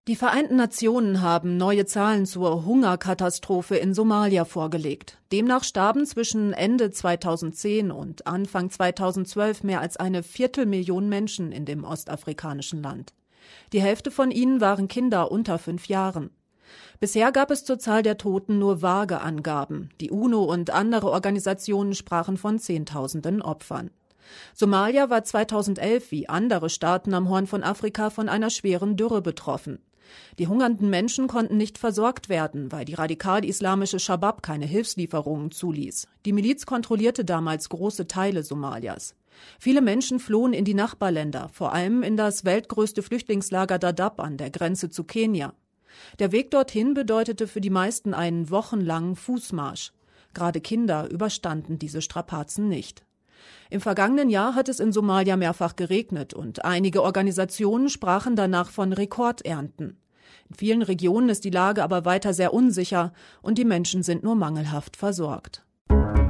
Die Vereinten Nationen haben neue Zahlen zur Hungerkatastrophe in Somalia vorgelegt. Demnach starben zwischen Ende 2010 und Anfang 2012 mehr als 250.000 Menschen in dem ostafrikanischen Land. Die Hälfte von ihnen waren Kinder unter 5 Jahren. Bisher gab es zur Zahl der Toten nur vage Angaben. Die UNO und andere Organisationen sprachen von Zehntausenden Opfern. Somalia war 2011 wie andere Staaten am Horn von Afrika von einer schweren Dürre betroffen. Die hungernden Menschen konnten nicht versorgt werden, weil die radikal-islamische Schabab keine Hilfslieferungen zuließ. Die Miliz kontrollierte damals große Teile Somalias. Viele Menschen flohen in die Nachbarländer, vor allem in das weltgrößte Flüchtlingslager Dadaab an der Grenze zu Kenia. Der Weg dorthin bedeutete für die meisten einen wochenlangen Fußmarsch. Gerade Kinder überstanden diese Strapazen nicht. Im vergangenen Jahr hat es in Somalia mehrfach geregnet und einige Organisationen sprachen danach von Rekordernten. In vielen Regionen ist die Lage aber weiter sehr unsicher und die Menschen sind nur mangelhaft versorgt.